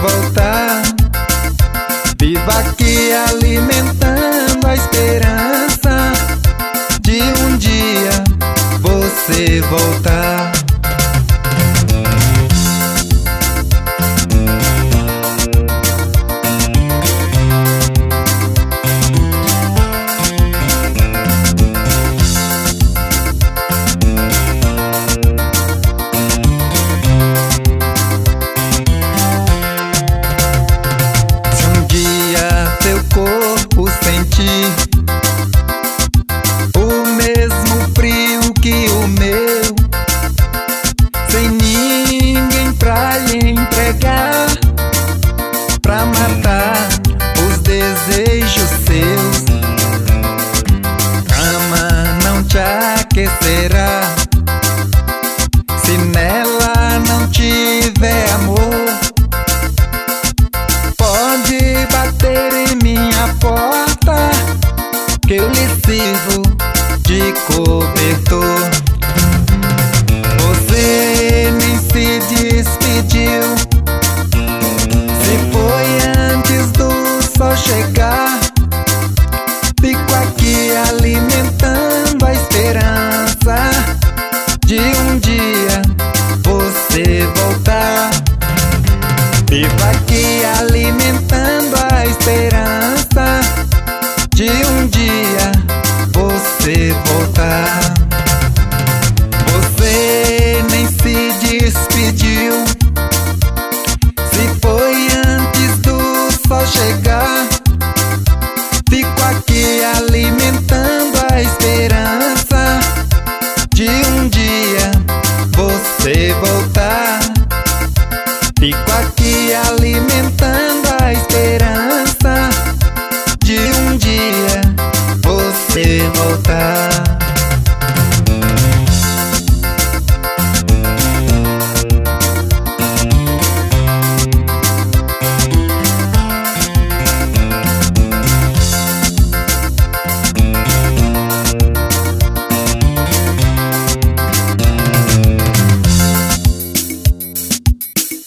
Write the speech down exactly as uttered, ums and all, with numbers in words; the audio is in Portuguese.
voltar. Vivo aqui alimentando a esperança de um dia você voltar. Corpo sentir o mesmo frio que o meu, sem ninguém pra lhe entregar, pra matar os desejos seus. Cama não te aquecerá se nela não tiver amor. Pode bater em minha porta, que eu lhe sirvo de cobertor. Você nem se despediu, se foi antes do sol chegar. Fico aqui alimentando a esperança de um dia você voltar. Vivo aqui alimentando a esperança de um dia você voltar. Você nem se despediu, se foi antes do sol chegar. Fico aqui alimentando a esperança de um dia você voltar. Fico aqui